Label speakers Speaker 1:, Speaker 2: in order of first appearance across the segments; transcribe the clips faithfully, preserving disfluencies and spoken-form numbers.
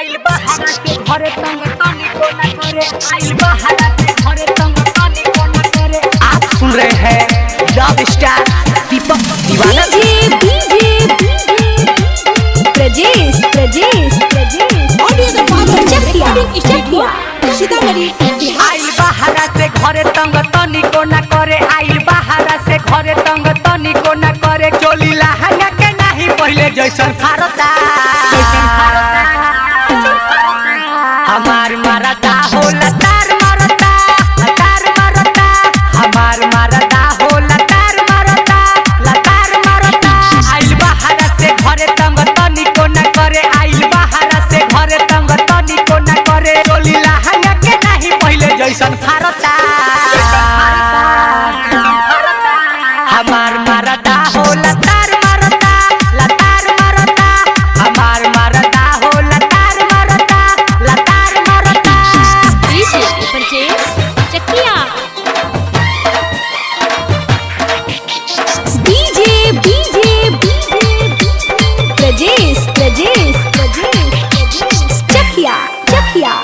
Speaker 1: आइल बहारा से घरे तंग तनी को न करे आइल बहारा से घरे तंग तनी को न करे। आप सुन रहे हैं लव स्टार दीपक दीवाना
Speaker 2: DJ DJ Prajesh Prajesh Prajesh audio the power Chakiya Chakiya Sitamarhi.
Speaker 1: आइल बहारा से घरे तंग तनी को न करे आइल बहारा से घरे तंग तनी को न करे। चोली लहंगा के नहीं पहले जैसन फारता जैसन फारता हमार मरदा हो लतार मरदा लतार मरदा हमार मरदा हो लतार मरदा लतार मरदा। आइल बहारा से घरे तंग तनी को न करे आइल बहारा से घरे तंग तनी को न करे। चोली लहंगा के नहीं पहले जैसन फारता हमार मरदा हो लतार मरदा लतार मरदा हमार मरदा हो लतार मरदा लतार मरदा।
Speaker 2: DJ Prajesh Chakiya DJ DJ Prajesh Prajesh Prajesh Chakiya Chakiya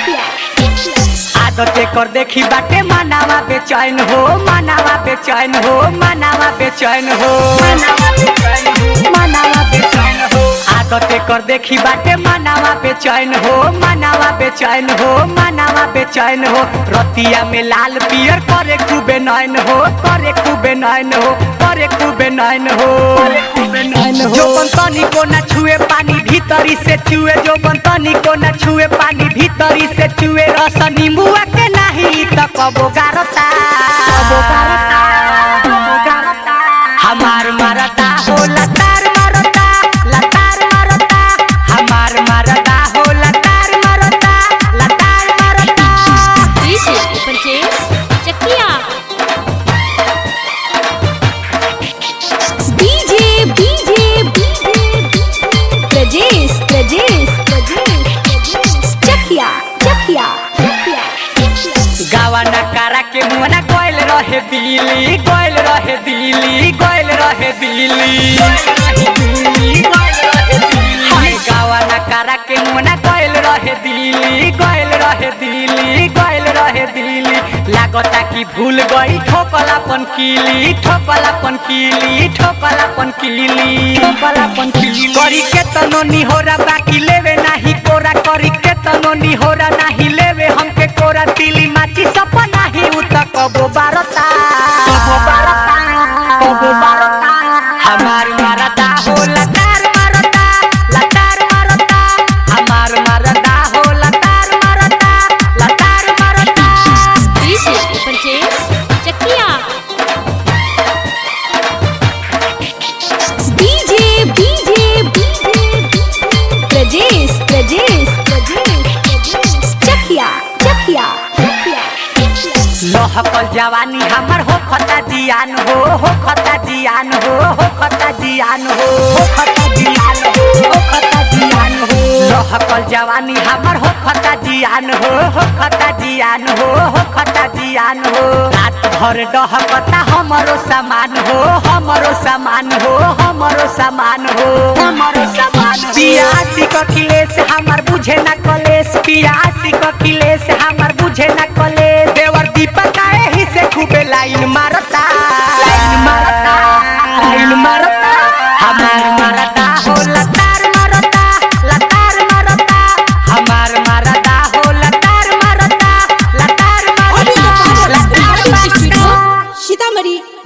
Speaker 1: आदत कर देखी बाटे मनावा बेचैन हो मनावा बेचैन हो मनावा बेचैन हो मनावा बेचैन हो मनावा बेचैन हो। आदत कर देखी बाटे मनावा बेचैन हो मनावा बेचैन हो मनावा बेचैन हो। रतिया में लाल पियर करे खूबे नैन हो करे खूबे नैन हो करे खूबे नैन हो करे खूबे नैन हो। जो बंतनी को न छुए पानी भीतरी से चुए जो बंतनी को न छुए पानी भीतरी से चुए। रस नींबुआ के नहीं तो कबो गारता कबो गारता कबो गारता हमार मरदा हो लतार मरदा लतार मरदा हमार मरदा हो लतार मरदा लतार मरदा।
Speaker 2: DJ Prajesh Chakiya DJ DJ Prajesh Prajesh Prajesh Chakiya Chakiya
Speaker 1: गावा नकारा के मुहना गोयल रहे दिल्ली गोयल रहे दिल्ली गोयल रहे दिल्ली गावा नकारा के मुहना गोयल रहे दिल्ली गोयल रहे दिल्ली गोयल रहे दिल्ली। लागता कि भूल गई ठोकलापन कीली ठोकलापन कीली ठोकलापन कीली ठोकलापन कीली। करी के तनो निहोरा बाकी लेवे नाही कोरा करी के तनो निहोरा नाही लेवे हमके कोरा। तिली माची सपना नाही उत कबो बारता कबो बारता कबो बारता हमार मरदा हो लतार मरदा लतार मरदा हमार मरदा हो लतार मरदा लतार मरदा।
Speaker 2: DJ Prajesh Chakiya DJ DJ Prajesh Prajesh Prajesh Chakiya Chakiya
Speaker 1: लहकल जवानी हमर हो खता जियान हो हो खता जियान हो हो खता जियान हो हो खता जियान हो हो खता जियान हो। लहकल जवानी हमर हो खता जियान हो हो खता जियान हो हो खता जियान हो। रात भर डहकता हमरो सामान हो हमरो सामान हो हमरो सामान हो हमरो सामान। पियासी कखिलेश हमर बुझे ना कलेश पियासी कखिलेश हमर बुझे ना कलेश। देवर दीपक आए ही से खूबे लाइन मारता लाइन मारता लाइन मारता हमार मरदा हो लतार मरदा लतार मरदा हमार मरदा हो लतार मरदा लतार मरदा लतार मरदा।
Speaker 2: सीतामढ़ी।